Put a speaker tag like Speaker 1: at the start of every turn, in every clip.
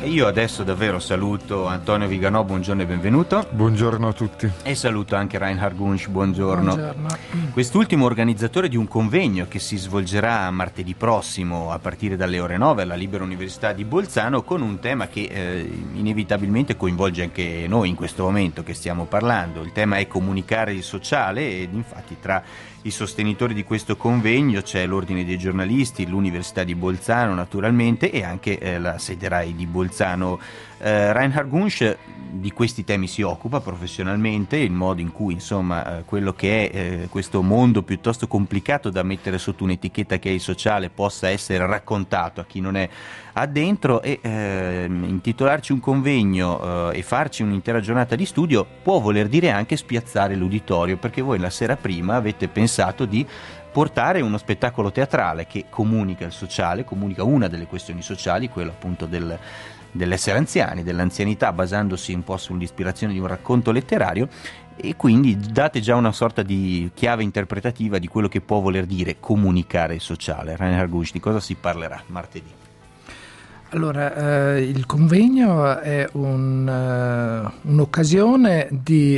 Speaker 1: E io adesso davvero saluto Antonio Viganò, buongiorno e benvenuto.
Speaker 2: Buongiorno a tutti.
Speaker 1: E saluto anche Reinhard Gunsch, buongiorno.
Speaker 3: Buongiorno.
Speaker 1: Quest'ultimo organizzatore di un convegno che si svolgerà martedì prossimo a partire dalle ore 9 alla Libera Università di Bolzano, con un tema che inevitabilmente coinvolge anche noi in questo momento che stiamo parlando. Il tema è comunicare il sociale ed infatti tra i sostenitori di questo convegno c'è l'Ordine dei giornalisti, l'Università di Bolzano naturalmente e anche la sede RAI di Bolzano. Reinhard Gunsch di questi temi si occupa professionalmente, il modo in cui insomma quello che è questo mondo piuttosto complicato da mettere sotto un'etichetta che è il sociale possa essere raccontato a chi non è addentro, e intitolarci un convegno e farci un'intera giornata di studio può voler dire anche spiazzare l'uditorio, perché voi la sera prima avete pensato di portare uno spettacolo teatrale che comunica il sociale, comunica una delle questioni sociali, quello appunto dell'essere anziani, dell'anzianità, basandosi un po' sull'ispirazione di un racconto letterario, e quindi date già una sorta di chiave interpretativa di quello che può voler dire comunicare il sociale. Reinhard Gunsch, di cosa si parlerà martedì?
Speaker 3: Allora, il convegno è un'occasione di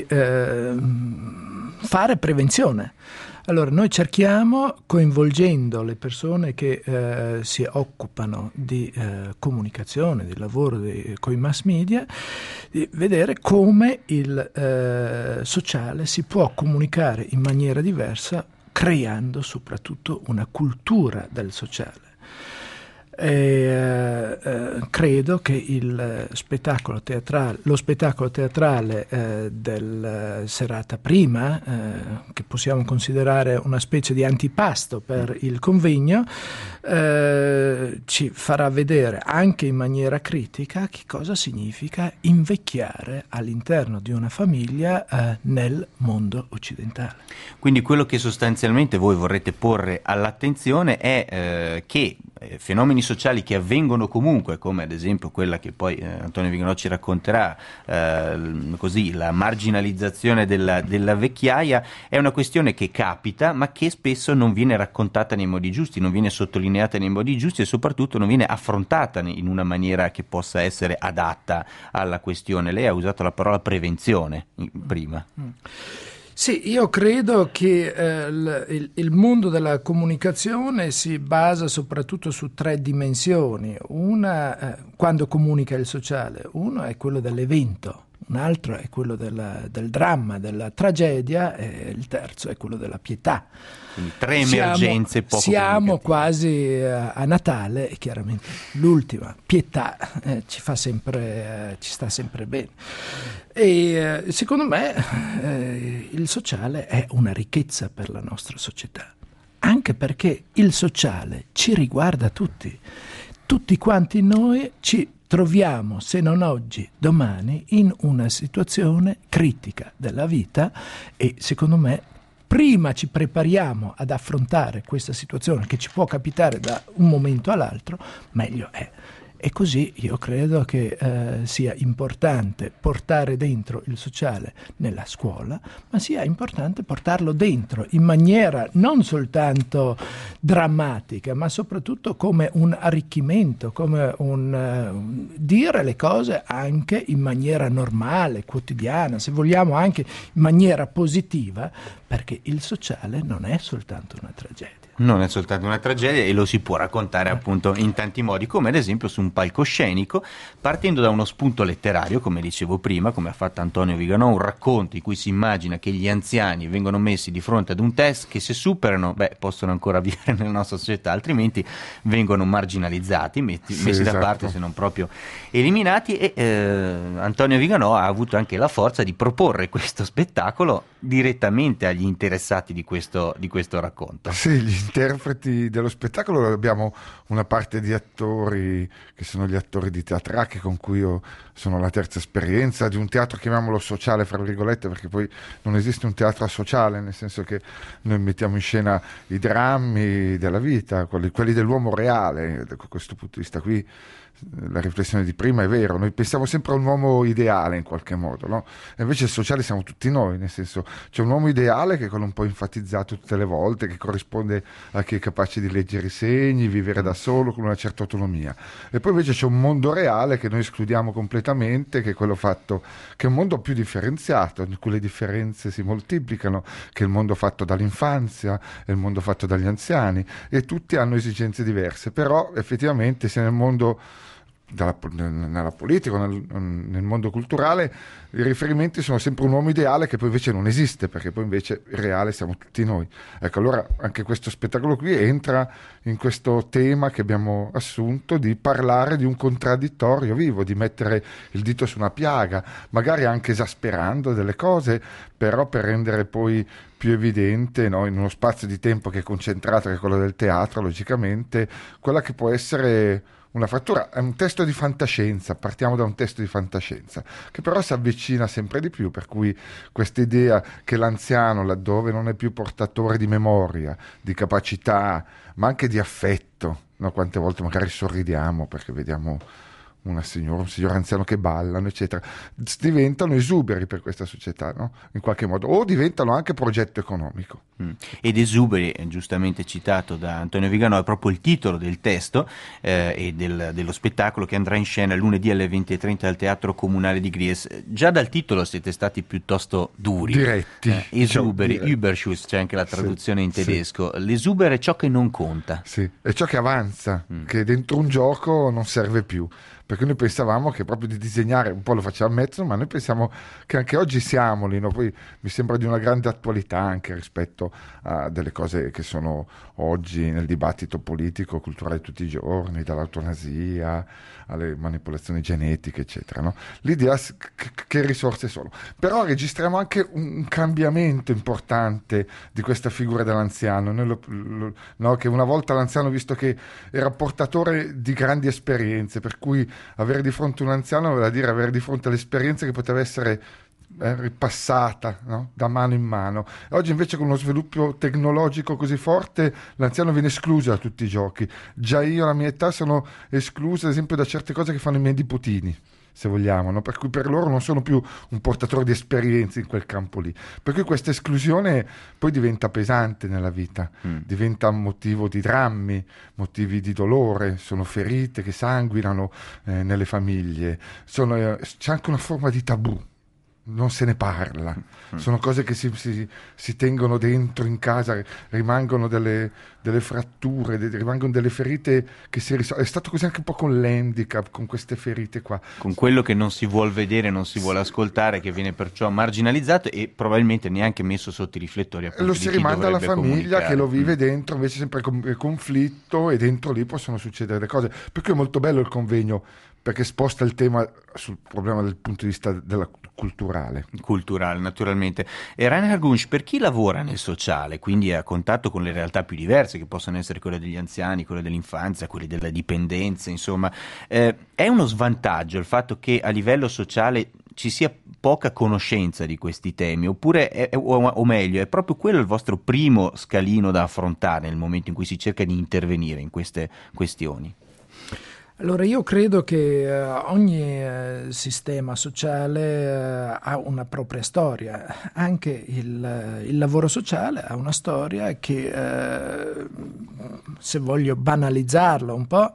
Speaker 3: fare prevenzione. Allora, noi cerchiamo, coinvolgendo le persone che si occupano di comunicazione, di lavoro con i mass media, di vedere come il sociale si può comunicare in maniera diversa, creando soprattutto una cultura del sociale. Credo che lo spettacolo teatrale del serata prima, che possiamo considerare una specie di antipasto per il convegno, ci farà vedere anche in maniera critica che cosa significa invecchiare all'interno di una famiglia nel mondo occidentale.
Speaker 1: Quindi quello che sostanzialmente voi vorrete porre all'attenzione è che fenomeni sociali che avvengono comunque, come ad esempio quella che poi Antonio Viganò ci racconterà, così la marginalizzazione della vecchiaia, è una questione che capita ma che spesso non viene raccontata nei modi giusti, non viene sottolineata nei modi giusti e soprattutto non viene affrontata in una maniera che possa essere adatta alla questione. Lei ha usato la parola prevenzione prima.
Speaker 3: Sì, io credo che il mondo della comunicazione si basa soprattutto su 3 dimensioni. Una, quando comunica il sociale, uno è quello dell'evento, un altro è quello del dramma, della tragedia, e il terzo è quello della pietà.
Speaker 1: Quindi 3 emergenze poco
Speaker 3: Siamo quasi a Natale e chiaramente l'ultima, pietà, ci sta sempre bene. E secondo me il sociale è una ricchezza per la nostra società, anche perché il sociale ci riguarda tutti. Tutti quanti noi ci troviamo, se non oggi, domani, in una situazione critica della vita e secondo me prima ci prepariamo ad affrontare questa situazione che ci può capitare da un momento all'altro, meglio è. E così io credo che sia importante portare dentro il sociale nella scuola, ma sia importante portarlo dentro in maniera non soltanto drammatica, ma soprattutto come un arricchimento, come dire le cose anche in maniera normale, quotidiana, se vogliamo anche in maniera positiva, perché il sociale non è soltanto una tragedia.
Speaker 1: Non è soltanto una tragedia e lo si può raccontare appunto in tanti modi, come ad esempio su un palcoscenico, partendo da uno spunto letterario, come dicevo prima, come ha fatto Antonio Viganò, un racconto in cui si immagina che gli anziani vengono messi di fronte ad un test che se superano, possono ancora vivere nella nostra società, altrimenti vengono marginalizzati, messi da parte, se non proprio eliminati. E Antonio Viganò ha avuto anche la forza di proporre questo spettacolo direttamente agli interessati di questo racconto.
Speaker 2: Sì, gli interpreti dello spettacolo abbiamo una parte di attori che sono gli attori di Teatracche, con cui io sono la terza esperienza di un teatro, chiamiamolo sociale fra virgolette, perché poi non esiste un teatro sociale, nel senso che noi mettiamo in scena i drammi della vita, quelli dell'uomo reale. Da questo punto di vista qui la riflessione di prima è vero, noi pensiamo sempre a un uomo ideale in qualche modo, no? E invece il sociale siamo tutti noi, nel senso C'è un uomo ideale che è quello un po' enfatizzato tutte le volte, che corrisponde a chi è capace di leggere i segni, vivere da solo con una certa autonomia. E poi invece c'è un mondo reale che noi escludiamo completamente, che è quello fatto, che è un mondo più differenziato, in cui le differenze si moltiplicano, che è il mondo fatto dall'infanzia, è il mondo fatto dagli anziani, e tutti hanno esigenze diverse, però effettivamente se nel mondo nella politica, nel mondo culturale, i riferimenti sono sempre un uomo ideale che poi invece non esiste, perché poi invece il reale siamo tutti noi. Ecco, allora anche questo spettacolo qui entra in questo tema che abbiamo assunto di parlare di un contraddittorio vivo, di mettere il dito su una piaga, magari anche esasperando delle cose, però per rendere poi più evidente, no, in uno spazio di tempo che è concentrato, che è quello del teatro, logicamente, quella che può essere una frattura. È un testo di fantascienza, partiamo da un testo di fantascienza, che però si avvicina sempre di più, per cui questa idea che l'anziano, laddove non è più portatore di memoria, di capacità, ma anche di affetto, no? Quante volte magari sorridiamo perché vediamo un signore anziano che ballano, eccetera, diventano esuberi per questa società, no? In qualche modo, o diventano anche progetto economico.
Speaker 1: Ed esuberi, giustamente citato da Antonio Viganò, è proprio il titolo del testo e dello spettacolo che andrà in scena lunedì alle 20:30 al Teatro Comunale di Gries. Già dal titolo siete stati piuttosto duri.
Speaker 2: Diretti.
Speaker 1: Esuberi, Überschuss, c'è anche la traduzione in tedesco. Sì. L'esubere è ciò che non conta.
Speaker 2: Sì, è ciò che avanza, che dentro un gioco non serve più. Perché noi pensavamo che proprio di disegnare, un po' lo facciamo a mezzo, ma noi pensiamo che anche oggi siamo lì, no? Poi mi sembra di una grande attualità anche rispetto a delle cose che sono oggi nel dibattito politico, culturale tutti i giorni, dall'eutanasia alle manipolazioni genetiche, eccetera, no? L'idea che risorse sono. Però registriamo anche un cambiamento importante di questa figura dell'anziano, no? Che una volta l'anziano, visto che era portatore di grandi esperienze, per cui avere di fronte un anziano vuol dire avere di fronte l'esperienza che poteva essere ripassata, no? Da mano in mano. Oggi invece con uno sviluppo tecnologico così forte l'anziano viene escluso da tutti i giochi. Già io alla mia età sono escluso ad esempio da certe cose che fanno i miei nipotini, se vogliamo, no? Per cui per loro non sono più un portatore di esperienze in quel campo lì, per cui questa esclusione poi diventa pesante nella vita, diventa un motivo di drammi, motivi di dolore, sono ferite che sanguinano nelle famiglie, c'è anche una forma di tabù. Non se ne parla, sono cose che si tengono dentro in casa, rimangono delle fratture, rimangono delle ferite che si risolvono. È stato così anche un po' con l'handicap, con queste ferite qua.
Speaker 1: Con quello che non si vuol vedere, non si vuole ascoltare, che viene perciò marginalizzato e probabilmente neanche messo sotto i riflettori.
Speaker 2: Lo si rimanda alla famiglia che lo vive dentro, invece sempre conflitto, e dentro lì possono succedere le cose. Per cui è molto bello il convegno, perché sposta il tema sul problema dal punto di vista della culturale,
Speaker 1: naturalmente. E Reinhard Gunsch, per chi lavora nel sociale, quindi a contatto con le realtà più diverse, che possono essere quelle degli anziani, quelle dell'infanzia, quelle della dipendenza, insomma, è uno svantaggio il fatto che a livello sociale ci sia poca conoscenza di questi temi, oppure o meglio, è proprio quello il vostro primo scalino da affrontare nel momento in cui si cerca di intervenire in queste questioni?
Speaker 3: Allora io credo che ogni sistema sociale ha una propria storia, anche il lavoro sociale ha una storia che, se voglio banalizzarlo un po',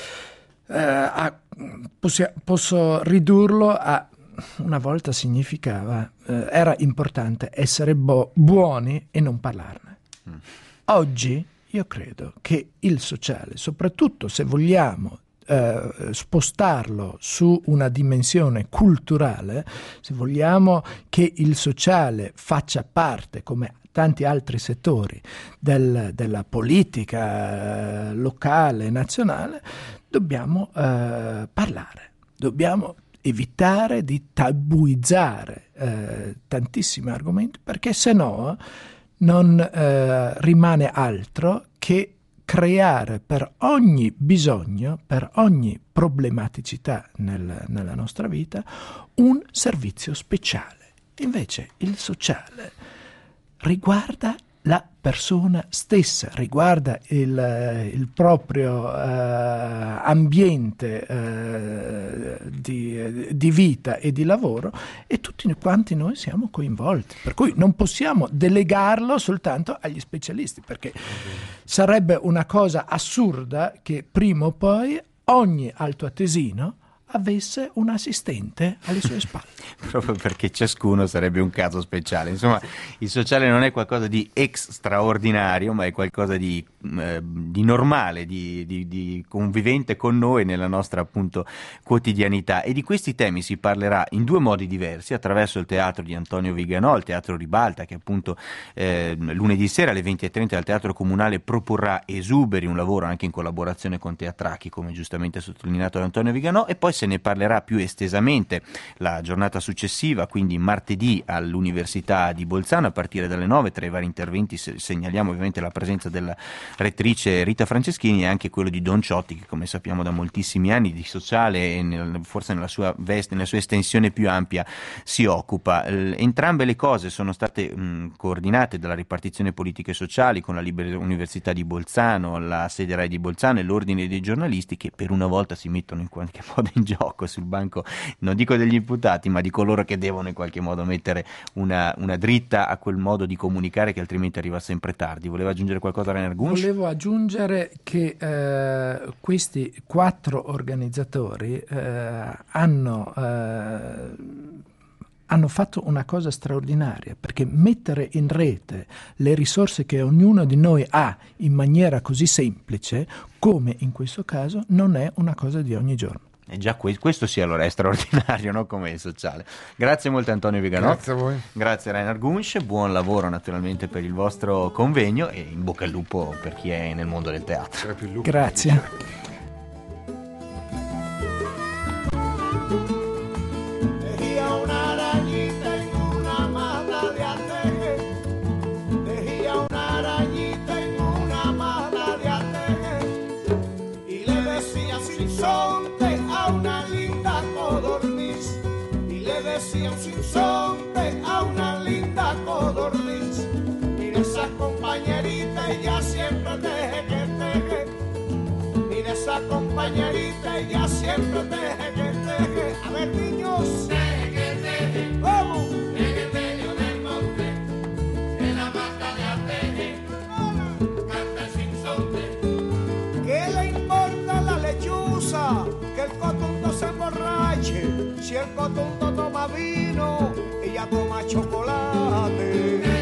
Speaker 3: posso ridurlo a una volta significava, era importante essere buoni e non parlarne. Oggi io credo che il sociale, soprattutto se vogliamo spostarlo su una dimensione culturale, se vogliamo che il sociale faccia parte, come tanti altri settori, della politica locale, nazionale, dobbiamo parlare, dobbiamo evitare di tabuizzare tantissimi argomenti, perché se no non rimane altro che creare per ogni bisogno, per ogni problematicità nella nostra vita, un servizio speciale. Invece il sociale riguarda la persona stessa, riguarda il proprio ambiente di vita e di lavoro, e tutti quanti noi siamo coinvolti, per cui non possiamo delegarlo soltanto agli specialisti, perché sarebbe una cosa assurda che prima o poi ogni altoatesino avesse un assistente alle sue spalle.
Speaker 1: Proprio perché ciascuno sarebbe un caso speciale. Insomma, il sociale non è qualcosa di straordinario, ma è qualcosa di normale, di convivente con noi nella nostra appunto quotidianità. E di questi temi si parlerà in due modi diversi, attraverso il teatro di Antonio Viganò, il Teatro Ribalta, che appunto lunedì sera alle 20:30 al Teatro Comunale proporrà Esuberi, un lavoro anche in collaborazione con Teatracchi, come giustamente sottolineato da Antonio Viganò, e poi se ne parlerà più estesamente la giornata successiva, quindi martedì all'Università di Bolzano a partire dalle 9. Tra i vari interventi segnaliamo ovviamente la presenza della rettrice Rita Franceschini e anche quello di Don Ciotti, che come sappiamo da moltissimi anni di sociale e forse nella sua veste, nella sua estensione più ampia si occupa. Entrambe le cose sono state coordinate dalla ripartizione politiche e sociali con la Libera Università di Bolzano, la sede RAI di Bolzano e l'Ordine dei giornalisti, che per una volta si mettono in qualche modo in gioco sul banco, non dico degli imputati, ma di coloro che devono in qualche modo mettere una dritta a quel modo di comunicare che altrimenti arriva sempre tardi. Voleva aggiungere qualcosa Rainer Gunsch?
Speaker 3: Volevo aggiungere che questi 4 organizzatori hanno fatto una cosa straordinaria, perché mettere in rete le risorse che ognuno di noi ha in maniera così semplice, come in questo caso, non è una cosa di ogni giorno.
Speaker 1: E già questo sì, allora è straordinario, no? Come il sociale. Grazie molto Antonio Viganò.
Speaker 2: Grazie a voi.
Speaker 1: Grazie Rainer Gunsch, buon lavoro naturalmente per il vostro convegno e in bocca al lupo per chi è nel mondo del teatro.
Speaker 3: Grazie.
Speaker 4: Decía un sinsonte a una linda codorniz. Mira esa compañerita, ella siempre teje que teje. Mira esa compañerita, ella siempre teje que teje. A ver niños, teje que teje. Vamos. Teje teje del monte, en la mata de ateje. Canta el sinsonte. ¿Qué le importa la lechuza? Que el cotundo se emborrache. Si el cotundo toma vino, ella toma chocolate.